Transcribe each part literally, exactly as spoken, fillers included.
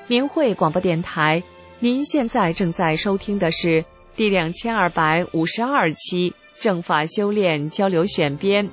明慧广播电台，您现在正在收听的是第两千二百五十二期正法修炼交流选编。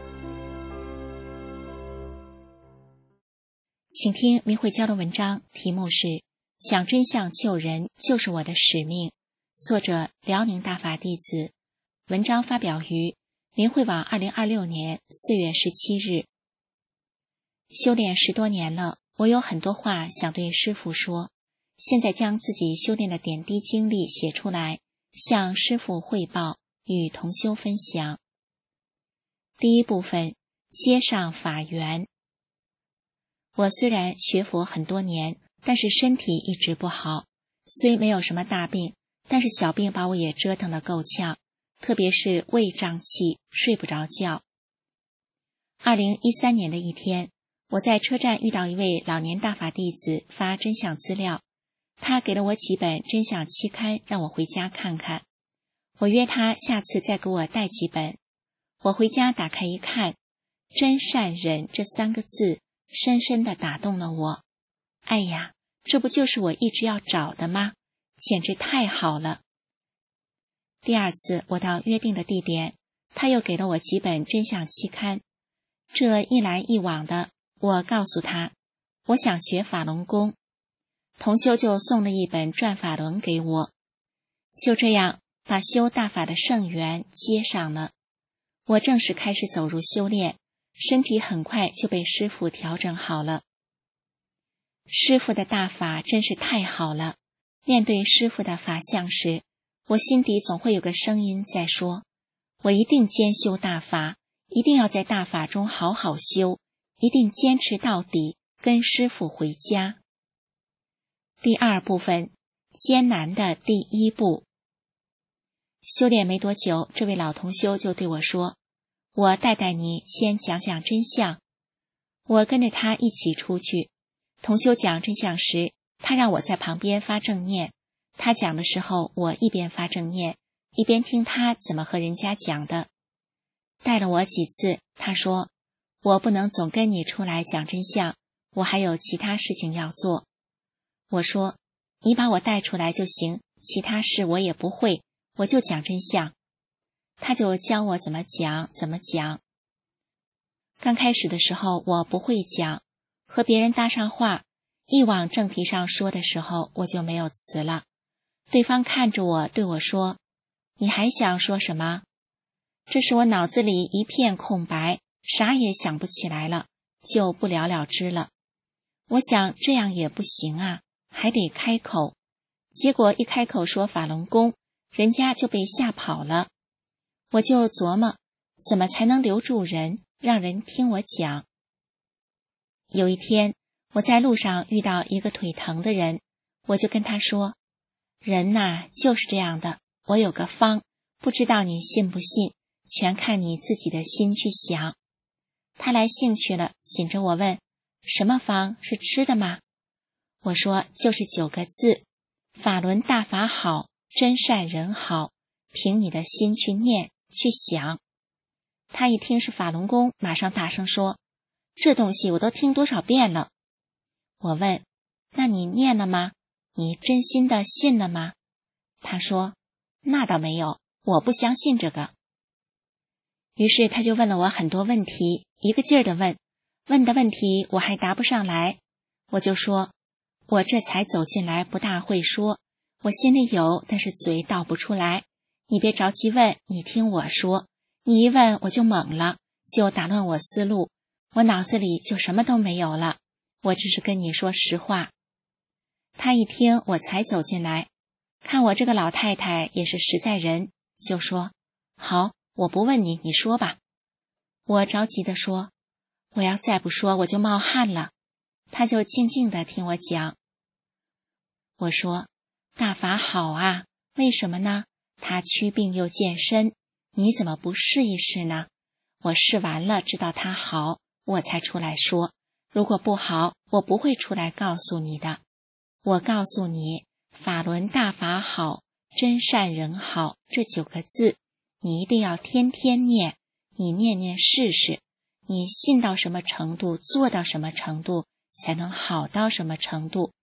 请听明慧交流文章，题目是讲真相救人就是我的使命，作者辽宁大法弟子，文章发表于明慧网二零二六年四月十七日。修炼十多年了，我有很多话想对师父说，现在将自己修炼的点滴经历写出来，向师父汇报，与同修分享。第一部分，接上法缘。我虽然学佛很多年，但是身体一直不好，虽没有什么大病，但是小病把我也折腾得够呛，特别是胃胀气，睡不着觉。二零一三年的一天，我在车站遇到一位老年大法弟子发真相资料，他给了我几本真相期刊让我回家看看，我约他下次再给我带几本。我回家打开一看，真善忍这三个字深深地打动了我。哎呀，这不就是我一直要找的吗？简直太好了。第二次我到约定的地点，他又给了我几本真相期刊，这一来一往的，我告诉他我想学法轮功，同修就送了一本转法轮给我。就这样把修大法的圣缘接上了，我正式开始走入修炼，身体很快就被师父调整好了。师父的大法真是太好了，面对师父的法相时，我心底总会有个声音在说，我一定兼修大法，一定要在大法中好好修，一定坚持到底，跟师父回家。第二部分，艰难的第一步。修炼没多久，这位老同修就对我说，我带带你先讲讲真相。我跟着他一起出去，同修讲真相时，他让我在旁边发正念，他讲的时候，我一边发正念，一边听他怎么和人家讲的。带了我几次，他说，我不能总跟你出来讲真相，我还有其他事情要做。我说，你把我带出来就行，其他事我也不会，我就讲真相。他就教我怎么讲怎么讲。刚开始的时候我不会讲，和别人搭上话，一往正题上说的时候，我就没有词了。对方看着我对我说，你还想说什么？这时我脑子里一片空白，啥也想不起来了，就不了了之了。我想这样也不行啊，还得开口。结果一开口说法轮功，人家就被吓跑了。我就琢磨，怎么才能留住人，让人听我讲。有一天，我在路上遇到一个腿疼的人，我就跟他说，人呐，就是这样的，我有个方，不知道你信不信，全看你自己的心去想。他来兴趣了，紧着我问，什么方？是吃的吗？我说，就是九个字，法轮大法好，真善人好，凭你的心去念去想。他一听是法轮功，马上大声说，这东西我都听多少遍了。我问，那你念了吗？你真心的信了吗？他说，那倒没有，我不相信这个。于是他就问了我很多问题，一个劲儿的问，问的问题我还答不上来。我就说，我这才走进来，不大会说，我心里有，但是嘴倒不出来。你别着急问，你听我说，你一问我就懵了，就打乱我思路，我脑子里就什么都没有了，我只是跟你说实话。他一听我才走进来，看我这个老太太也是实在人，就说，好，我不问你，你说吧。我着急地说，我要再不说我就冒汗了。他就静静地听我讲。我说，大法好啊，为什么呢？它祛病又健身，你怎么不试一试呢？我试完了，知道它好，我才出来说，如果不好，我不会出来告诉你的。我告诉你，法轮大法好，真善人好，这九个字，你一定要天天念，你念念试试，你信到什么程度，做到什么程度，才能好到什么程度。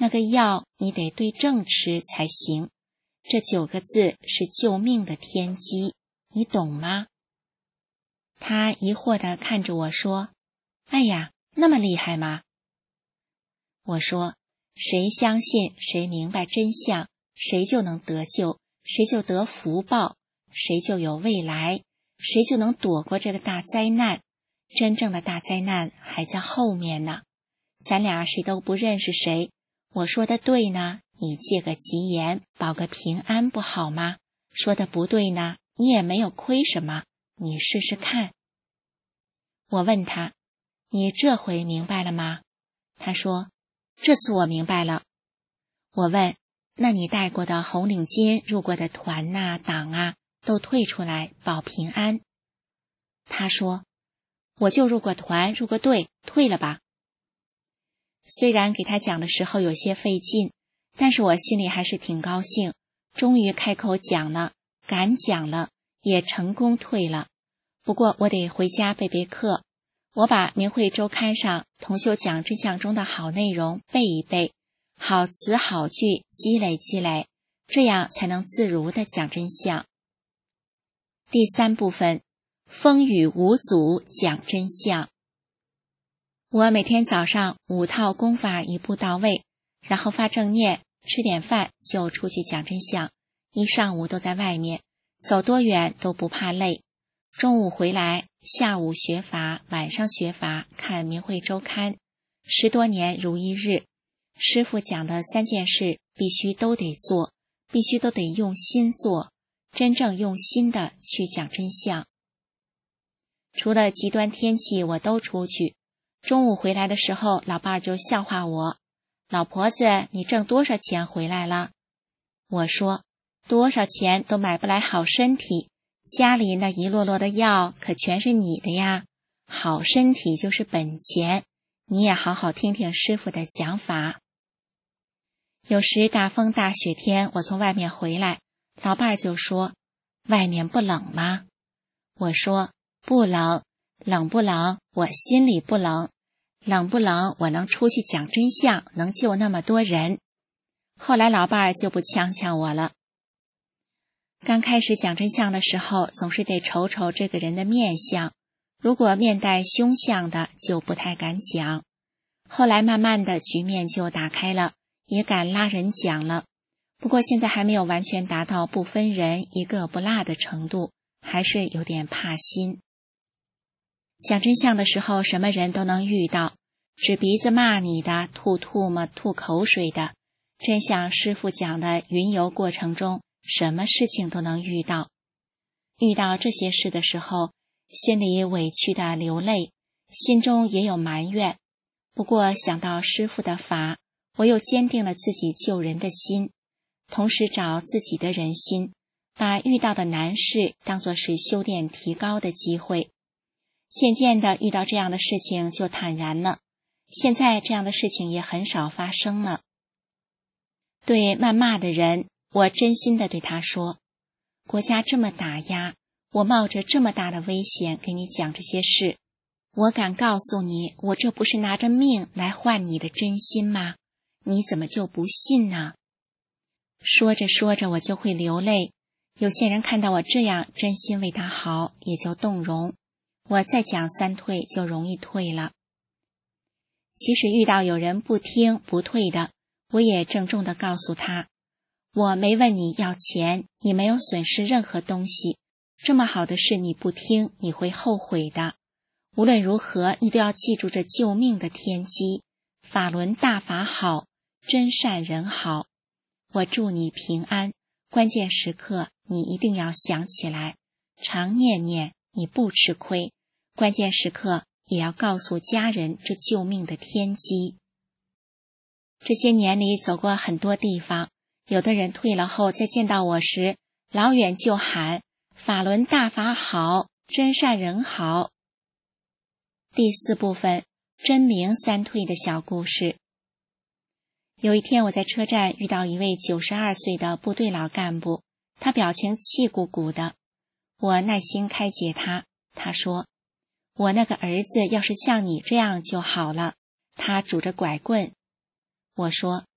那个药你得对症吃才行。这九个字是救命的天机，你懂吗？他疑惑地看着我说，哎呀，那么厉害吗？我说，谁相信，谁明白真相，谁就能得救，谁就得福报，谁就有未来，谁就能躲过这个大灾难。真正的大灾难还在后面呢。咱俩谁都不认识谁，我说的对呢，你借个吉言，保个平安不好吗？说的不对呢，你也没有亏什么，你试试看。我问他，你这回明白了吗？他说，这次我明白了。我问，那你带过的红领巾、入过的团啊、党啊，都退出来保平安。他说，我就入过团，入过队，退了吧。虽然给他讲的时候有些费劲，但是我心里还是挺高兴，终于开口讲了，敢讲了，也成功退了。不过我得回家背背课，我把明慧周刊上同修讲真相中的好内容背一背，好词好句积累积累，这样才能自如地讲真相。第三部分，风雨无阻讲真相。我每天早上五套功法一步到位，然后发正念，吃点饭就出去讲真相，一上午都在外面，走多远都不怕累。中午回来，下午学法，晚上学法，看明慧周刊，十多年如一日。师父讲的三件事必须都得做，必须都得用心做，真正用心的去讲真相。除了极端天气我都出去，中午回来的时候，老伴儿就笑话我，老婆子，你挣多少钱回来了？我说，多少钱都买不来好身体，家里那一摞摞的药可全是你的呀，好身体就是本钱，你也好好听听师父的讲法。有时大风大雪天，我从外面回来，老伴儿就说，外面不冷吗？我说，不冷。冷不冷？我心里不冷。冷不冷？我能出去讲真相，能救那么多人。后来老伴儿就不呛呛我了。刚开始讲真相的时候，总是得瞅瞅这个人的面相，如果面带凶相的，就不太敢讲。后来慢慢的局面就打开了，也敢拉人讲了。不过现在还没有完全达到不分人一个不落的程度，还是有点怕心。讲真相的时候，什么人都能遇到，指鼻子骂你的，吐唾沫吐口水的，真像师父讲的云游过程中，什么事情都能遇到。遇到这些事的时候，心里委屈的流泪，心中也有埋怨。不过想到师父的法，我又坚定了自己救人的心，同时找自己的人心，把遇到的难事当作是修炼提高的机会。渐渐的遇到这样的事情就坦然了，现在这样的事情也很少发生了。对谩骂的人，我真心的对他说，国家这么打压，我冒着这么大的危险给你讲这些事，我敢告诉你，我这不是拿着命来换你的真心吗？你怎么就不信呢？说着说着我就会流泪，有些人看到我这样真心为他好，也就动容。我再讲三退就容易退了。即使遇到有人不听不退的，我也郑重地告诉他，我没问你要钱，你没有损失任何东西，这么好的事你不听，你会后悔的。无论如何，你都要记住这救命的天机，法轮大法好，真善人好。我祝你平安，关键时刻你一定要想起来，常念念，你不吃亏。关键时刻也要告诉家人这救命的天机。这些年里走过很多地方，有的人退了后再见到我时，老远就喊法轮大法好，真善人好。第四部分，真明三退的小故事。有一天我在车站遇到一位九十二岁的部队老干部，他表情气鼓鼓的，我耐心开解他，他说，我那个儿子要是像你这样就好了，他拄着拐棍。我说，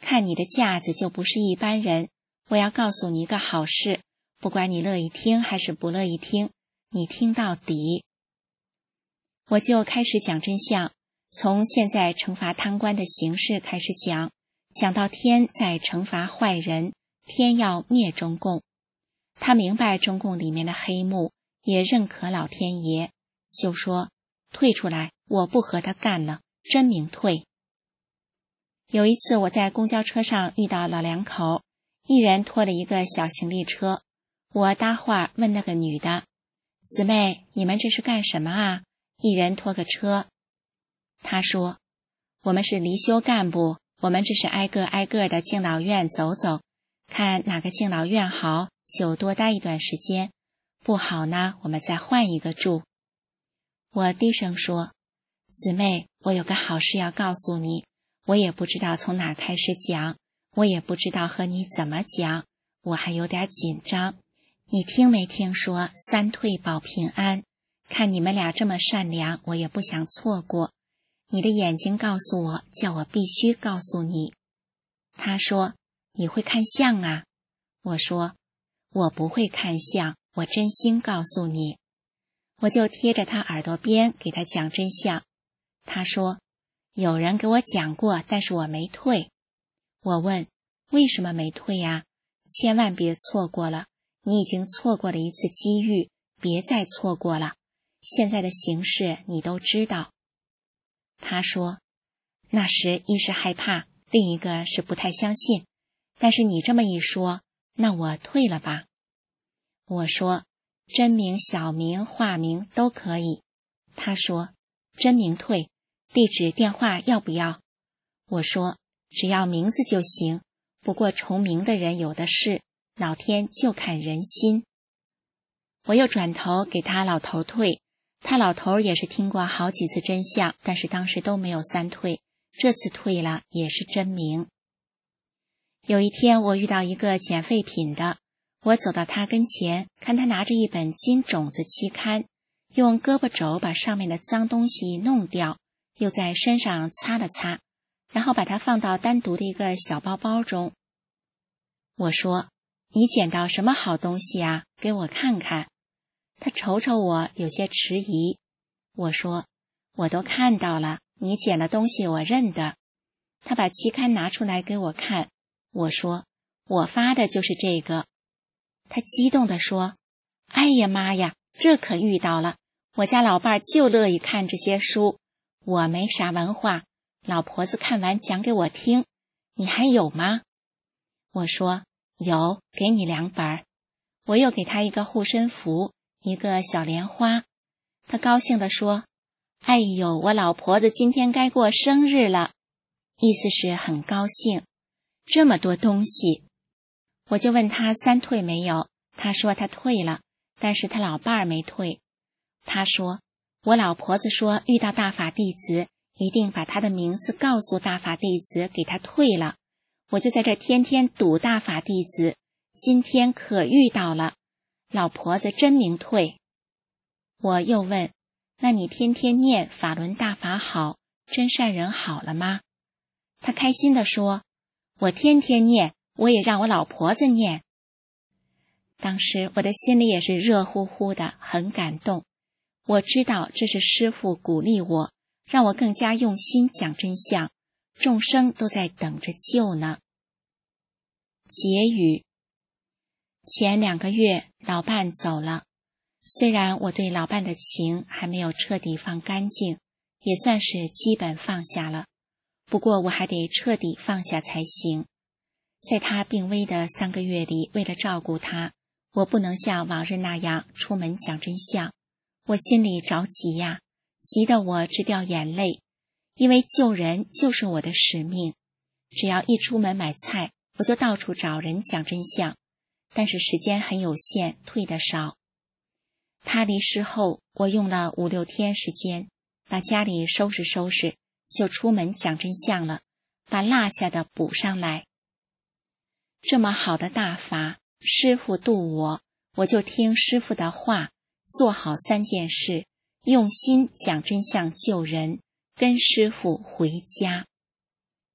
看你的架子就不是一般人，我要告诉你一个好事，不管你乐意听还是不乐意听，你听到底。我就开始讲真相，从现在惩罚贪官的形式开始讲，讲到天在惩罚坏人，天要灭中共。他明白中共里面的黑幕，也认可老天爷，就说退出来，我不和他干了，真明退。有一次我在公交车上遇到老两口，一人拖了一个小行李车，我搭话问那个女的，姊妹，你们这是干什么啊？一人拖个车。她说，我们是离休干部，我们这是挨个挨个的敬老院走走，看哪个敬老院好就多待一段时间，不好呢我们再换一个住。我低声说，姊妹，我有个好事要告诉你，我也不知道从哪开始讲，我也不知道和你怎么讲，我还有点紧张。你听没听说三退保平安？看你们俩这么善良，我也不想错过。你的眼睛告诉我，叫我必须告诉你。他说，你会看相啊？我说，我不会看相，我真心告诉你。我就贴着他耳朵边给他讲真相。他说，有人给我讲过，但是我没退。我问，为什么没退呀？千万别错过了，你已经错过了一次机遇，别再错过了。现在的形势你都知道。他说，那时一是害怕，另一个是不太相信，但是你这么一说，那我退了吧。我说，真名、小名、化名都可以。他说，真名退，地址电话要不要？我说，只要名字就行，不过重名的人有的是，老天就看人心。我又转头给他老头退，他老头也是听过好几次真相，但是当时都没有三退，这次退了也是真名。有一天我遇到一个捡废品的，我走到他跟前，看他拿着一本金种子期刊，用胳膊肘把上面的脏东西弄掉，又在身上擦了擦，然后把它放到单独的一个小包包中。我说，你捡到什么好东西啊？给我看看。他瞅瞅我，有些迟疑。我说，我都看到了，你捡的东西我认得。他把期刊拿出来给我看。我说，我发的就是这个。他激动地说，哎呀妈呀，这可遇到了，我家老伴儿就乐意看这些书，我没啥文化，老婆子看完讲给我听，你还有吗？我说，有，给你两本。我又给他一个护身符，一个小莲花。他高兴地说，哎呦，我老婆子今天该过生日了，意思是很高兴。这么多东西。我就问他三退没有，他说他退了，但是他老伴儿没退。他说，我老婆子说遇到大法弟子，一定把他的名字告诉大法弟子，给他退了。我就在这天天堵大法弟子，今天可遇到了，老婆子真明退。我又问，那你天天念法轮大法好，真善人好了吗？他开心地说，我天天念，我也让我老婆子念。当时我的心里也是热乎乎的，很感动。我知道这是师父鼓励我，让我更加用心讲真相，众生都在等着救呢。结语。前两个月老伴走了，虽然我对老伴的情还没有彻底放干净，也算是基本放下了，不过我还得彻底放下才行。在他病危的三个月里，为了照顾他，我不能像往日那样出门讲真相，我心里着急呀，急得我直掉眼泪，因为救人就是我的使命。只要一出门买菜，我就到处找人讲真相，但是时间很有限，退得少。他离世后，我用了五六天时间，把家里收拾收拾，就出门讲真相了，把落下的补上来。这么好的大法，师父度我，我就听师父的话，做好三件事，用心讲真相救人，跟师父回家。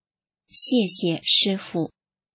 谢谢师父。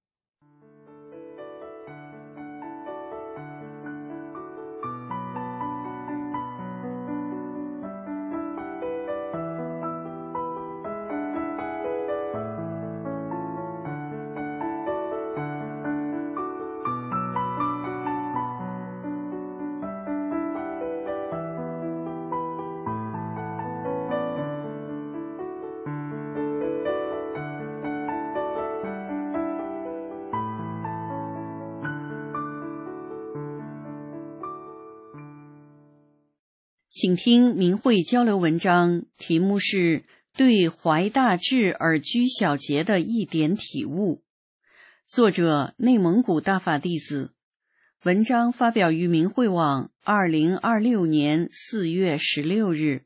请听明慧交流文章，题目是对怀大志而居小节的一点体悟，作者内蒙古大法弟子，文章发表于明慧网二零二六年四月十六日。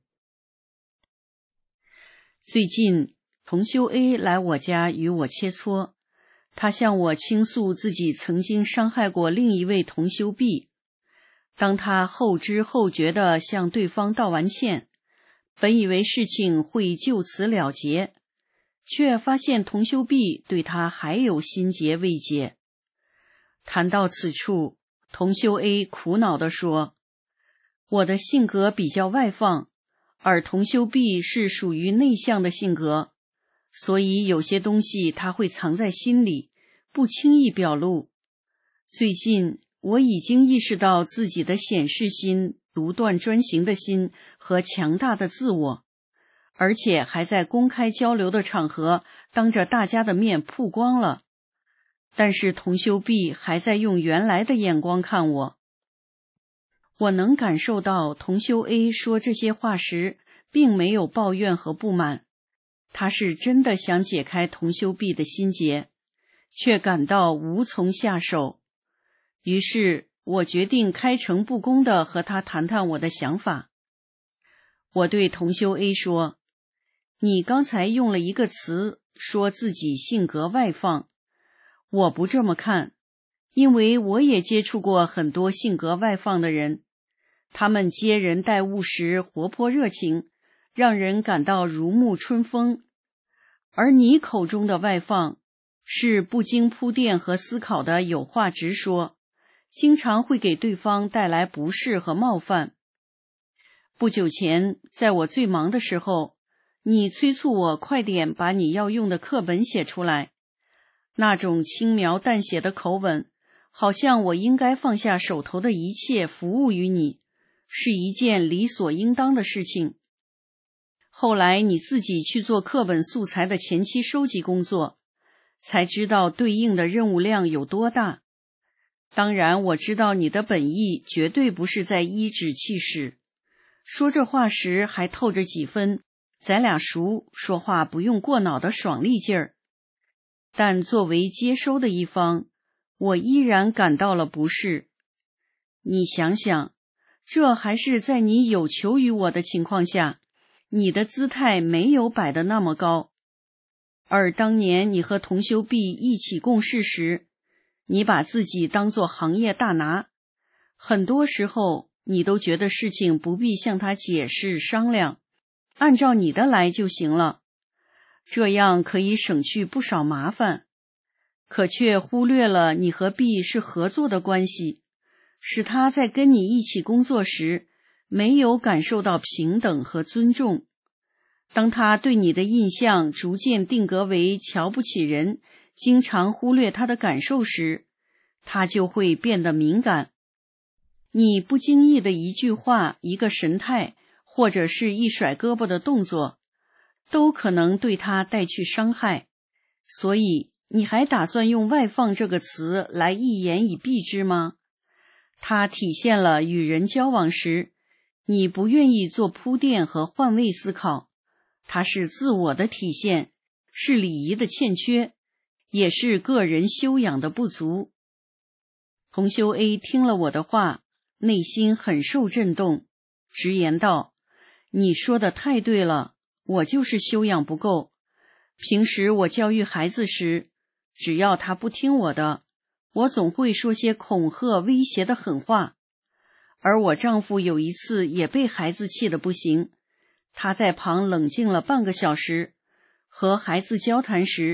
最近同修 A 来我家与我切磋，他向我倾诉自己曾经伤害过另一位同修 B。当他后知后觉地向对方道完歉，本以为事情会就此了结，却发现同修 B 对他还有心结未解。谈到此处，同修 A 苦恼地说，我的性格比较外放，而同修 B 是属于内向的性格，所以有些东西他会藏在心里，不轻易表露。最近我已经意识到自己的显示心、独断专行的心和强大的自我，而且还在公开交流的场合当着大家的面曝光了。但是同修 B 还在用原来的眼光看我。我能感受到同修 A 说这些话时并没有抱怨和不满，他是真的想解开同修 B 的心结，却感到无从下手。于是我决定开诚布公地和他谈谈我的想法。我对同修 A 说，你刚才用了一个词，说自己性格外放。我不这么看，因为我也接触过很多性格外放的人，他们接人待物时活泼热情，让人感到如沐春风。而你口中的外放，是不经铺垫和思考的有话直说，经常会给对方带来不适和冒犯。不久前，在我最忙的时候，你催促我快点把你要用的课本写出来，那种轻描淡写的口吻，好像我应该放下手头的一切服务于你，是一件理所应当的事情。后来你自己去做课本素材的前期收集工作，才知道对应的任务量有多大。当然我知道你的本意绝对不是在颐指气使，说这话时还透着几分咱俩熟，说话不用过脑的爽利劲儿。但作为接收的一方，我依然感到了不适。你想想，这还是在你有求于我的情况下，你的姿态没有摆得那么高。而当年你和同修 B 一起共事时，你把自己当作行业大拿，很多时候你都觉得事情不必向他解释商量，按照你的来就行了，这样可以省去不少麻烦，可却忽略了你和 B 是合作的关系，使他在跟你一起工作时没有感受到平等和尊重。当他对你的印象逐渐定格为瞧不起人，经常忽略他的感受时，他就会变得敏感。你不经意的一句话、一个神态，或者是一甩胳膊的动作，都可能对他带去伤害。所以，你还打算用外放这个词来一言以蔽之吗？它体现了与人交往时，你不愿意做铺垫和换位思考，它是自我的体现，是礼仪的欠缺，也是个人修养的不足。同修 A 听了我的话，内心很受震动，直言道，你说的太对了，我就是修养不够。平时我教育孩子时，只要他不听我的，我总会说些恐吓威胁的狠话。而我丈夫有一次也被孩子气得不行，他在旁冷静了半个小时，和孩子交谈时，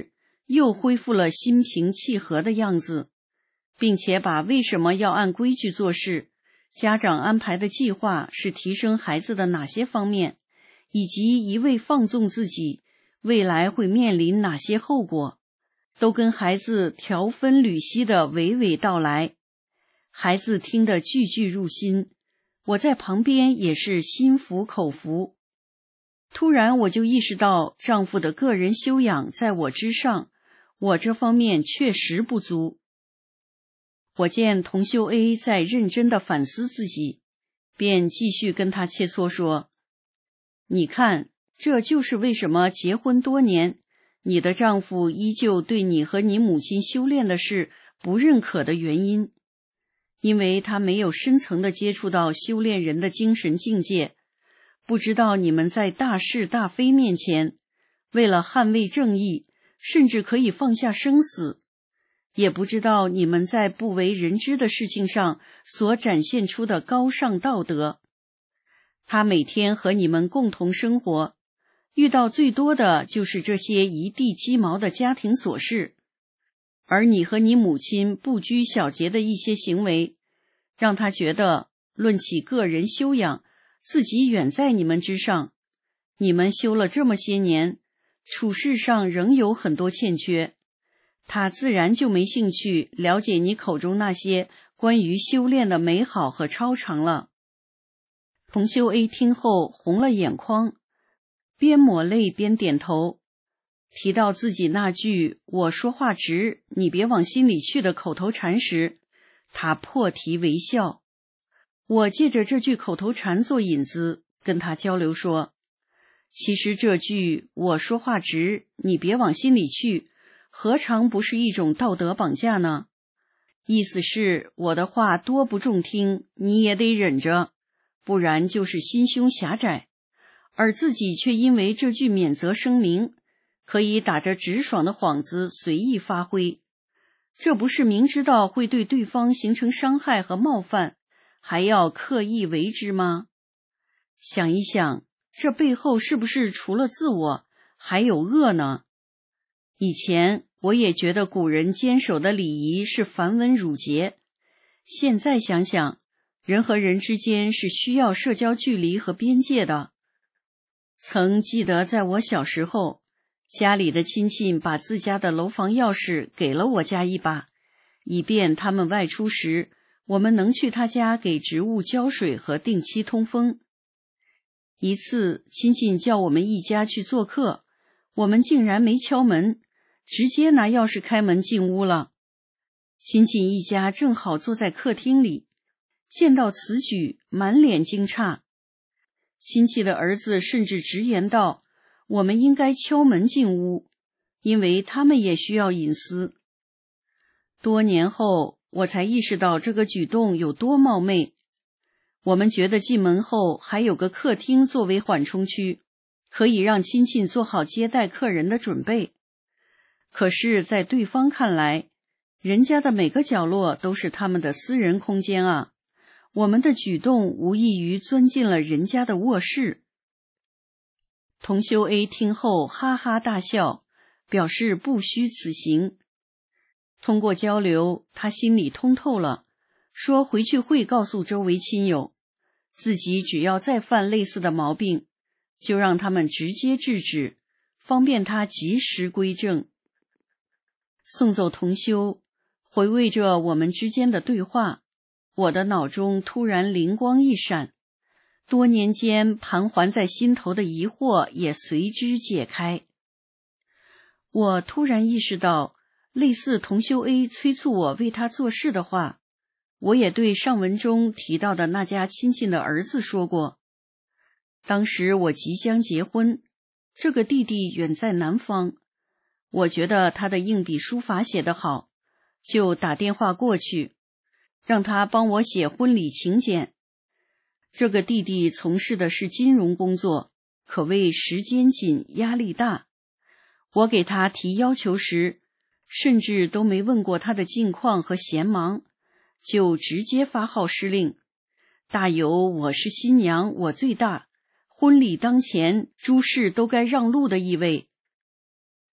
又恢复了心平气和的样子，并且把为什么要按规矩做事，家长安排的计划是提升孩子的哪些方面，以及一味放纵自己，未来会面临哪些后果，都跟孩子条分缕析地娓娓道来。孩子听得句句入心，我在旁边也是心服口服。突然我就意识到，丈夫的个人修养在我之上，我这方面确实不足。我见同修 A 在认真地反思自己，便继续跟他切磋说，你看，这就是为什么结婚多年，你的丈夫依旧对你和你母亲修炼的事不认可的原因，因为他没有深层地接触到修炼人的精神境界，不知道你们在大是大非面前，为了捍卫正义，甚至可以放下生死，也不知道你们在不为人知的事情上所展现出的高尚道德。他每天和你们共同生活，遇到最多的就是这些一地鸡毛的家庭琐事，而你和你母亲不拘小节的一些行为，让他觉得论起个人修养，自己远在你们之上。你们修了这么些年，处事上仍有很多欠缺，他自然就没兴趣了解你口中那些关于修炼的美好和超常了。同修 A 听后红了眼眶，边抹泪边点头。提到自己那句我说话直，你别往心里去的口头禅时，他破涕为笑。我借着这句口头禅做引子，跟他交流说，其实这句我说话直，你别往心里去，何尝不是一种道德绑架呢？意思是我的话多不中听，你也得忍着，不然就是心胸狭窄，而自己却因为这句免责声明，可以打着直爽的幌子随意发挥，这不是明知道会对对方形成伤害和冒犯，还要刻意为之吗？想一想，这背后是不是除了自我，还有恶呢？以前我也觉得古人坚守的礼仪是繁文缛节，现在想想，人和人之间是需要社交距离和边界的。曾记得在我小时候，家里的亲戚把自家的楼房钥匙给了我家一把，以便他们外出时，我们能去他家给植物浇水和定期通风。一次，亲戚叫我们一家去做客，我们竟然没敲门，直接拿钥匙开门进屋了。亲戚一家正好坐在客厅里，见到此举，满脸惊诧。亲戚的儿子甚至直言道，我们应该敲门进屋，因为他们也需要隐私。多年后，我才意识到这个举动有多冒昧。我们觉得进门后还有个客厅作为缓冲区，可以让亲戚做好接待客人的准备。可是在对方看来，人家的每个角落都是他们的私人空间啊，我们的举动无异于钻进了人家的卧室。同修 A 听后哈哈大笑，表示不虚此行。通过交流，他心里通透了，说回去会告诉周围亲友，自己只要再犯类似的毛病，就让他们直接制止，方便他及时归正。送走同修，回味着我们之间的对话，我的脑中突然灵光一闪，多年间盘桓在心头的疑惑也随之解开。我突然意识到，类似同修 A 催促我为他做事的话，我也对上文中提到的那家亲戚的儿子说过。当时我即将结婚，这个弟弟远在南方，我觉得他的硬笔书法写得好，就打电话过去，让他帮我写婚礼请柬。这个弟弟从事的是金融工作，可谓时间紧，压力大。我给他提要求时，甚至都没问过他的近况和闲忙，就直接发号施令，大有我是新娘，我最大，婚礼当前，诸事都该让路的意味。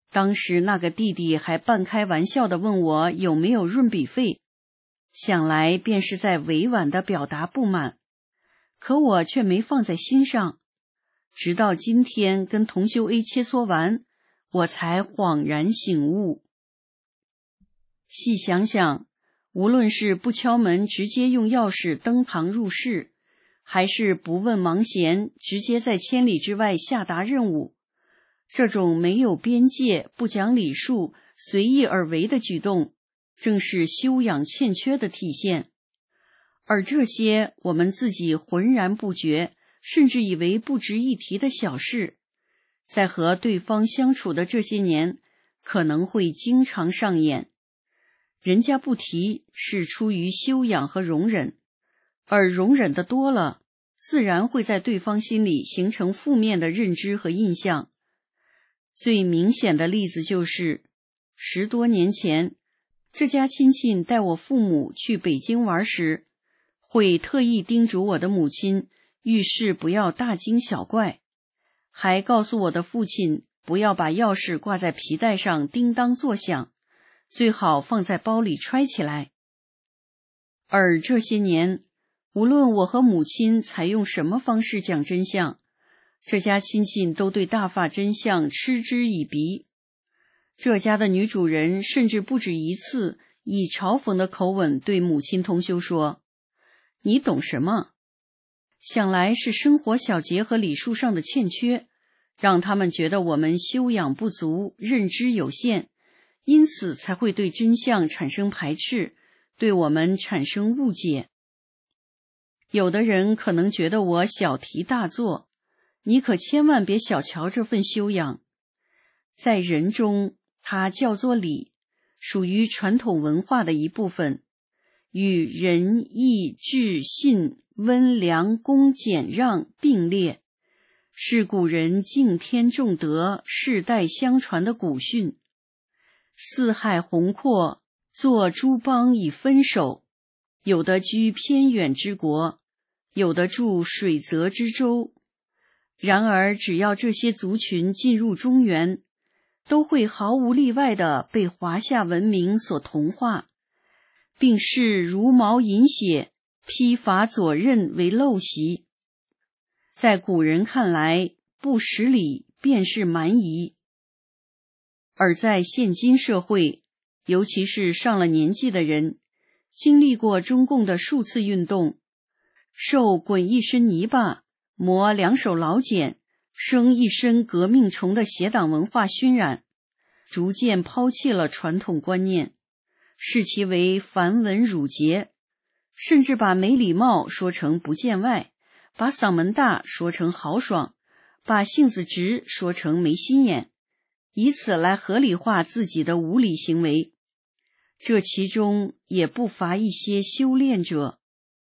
当时那个弟弟还半开玩笑地问我有没有润笔费，想来便是在委婉地表达不满，可我却没放在心上。直到今天跟同修 A 切磋完，我才恍然醒悟。细想想，无论是不敲门直接用钥匙登堂入室，还是不问忙闲直接在千里之外下达任务，这种没有边界、不讲礼数、随意而为的举动，正是修养欠缺的体现。而这些我们自己浑然不觉，甚至以为不值一提的小事，在和对方相处的这些年，可能会经常上演。人家不提是出于修养和容忍，而容忍的多了，自然会在对方心里形成负面的认知和印象。最明显的例子就是，十多年前，这家亲戚带我父母去北京玩时，会特意叮嘱我的母亲遇事不要大惊小怪，还告诉我的父亲不要把钥匙挂在皮带上叮当作响，最好放在包里揣起来。而这些年，无论我和母亲采用什么方式讲真相，这家亲戚都对大法真相嗤之以鼻。这家的女主人甚至不止一次以嘲讽的口吻对母亲同修说：“你懂什么？”想来是生活小节和礼数上的欠缺，让他们觉得我们修养不足，认知有限，因此才会对真相产生排斥，对我们产生误解。有的人可能觉得我小题大做，你可千万别小瞧这份修养。在人中，它叫做礼，属于传统文化的一部分，与仁义智信温良恭俭让并列，是古人敬天重德世代相传的古训。四海宏阔，作诸邦以分守，有的居偏远之国，有的住水泽之州。然而只要这些族群进入中原，都会毫无例外地被华夏文明所同化，并视茹毛饮血、披发左衽为陋习。在古人看来，不识礼便是蛮夷。而在现今社会，尤其是上了年纪的人，经历过中共的数次运动，受滚一身泥巴、磨两手老茧、生一身革命虫的邪党文化熏染，逐渐抛弃了传统观念，视其为繁文缛节，甚至把没礼貌说成不见外，把嗓门大说成豪爽，把性子直说成没心眼，以此来合理化自己的无理行为。这其中也不乏一些修炼者。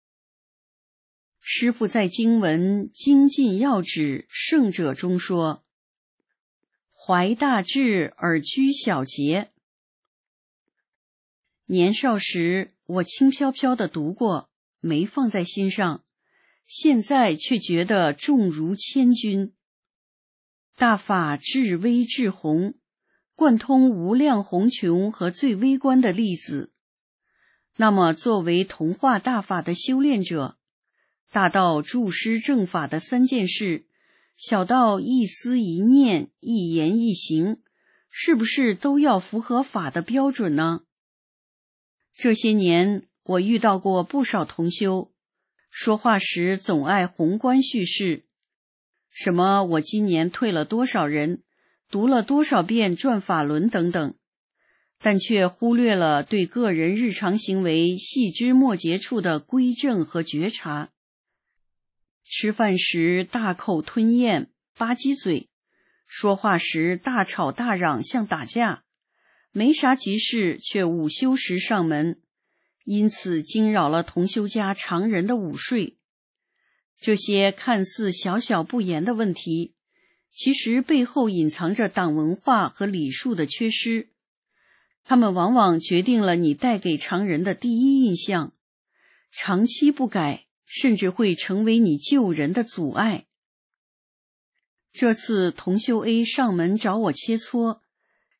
师父在经文《精进要旨圣者》中说：“怀大志而居小节。”年少时我轻飘飘地读过，没放在心上，现在却觉得重如千钧。大法至微至宏，贯通无量宏穷和最微观的粒子。那么作为同化大法的修炼者，大到注师正法的三件事，小到一思一念、一言一行，是不是都要符合法的标准呢？这些年我遇到过不少同修，说话时总爱宏观叙事，什么我今年退了多少人，读了多少遍转法轮等等，但却忽略了对个人日常行为细枝末节处的规正和觉察。吃饭时大口吞咽，吧唧嘴；说话时大吵大嚷，像打架；没啥急事，却午休时上门，因此惊扰了同修家常人的午睡。这些看似小小不言的问题，其实背后隐藏着党文化和礼数的缺失，它们往往决定了你带给常人的第一印象，长期不改，甚至会成为你救人的阻碍。这次同修 A 上门找我切磋，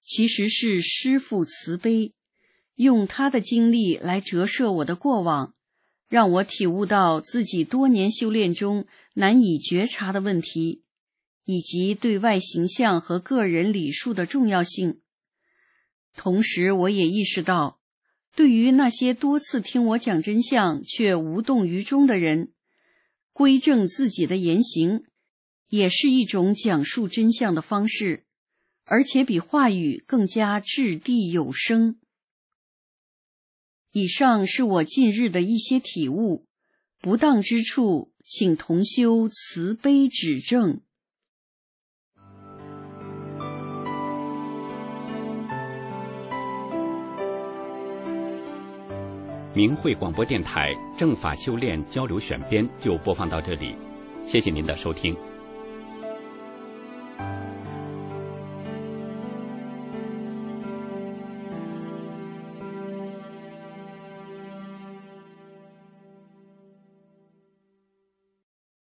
其实是师父慈悲，用他的经历来折射我的过往，让我体悟到自己多年修炼中难以觉察的问题，以及对外形象和个人礼数的重要性。同时我也意识到，对于那些多次听我讲真相却无动于衷的人，规正自己的言行也是一种讲述真相的方式，而且比话语更加掷地有声。以上是我近日的一些体悟，不当之处，请同修慈悲指正。 明慧广播电台正法修炼交流选编就播放到这里，谢谢您的收听。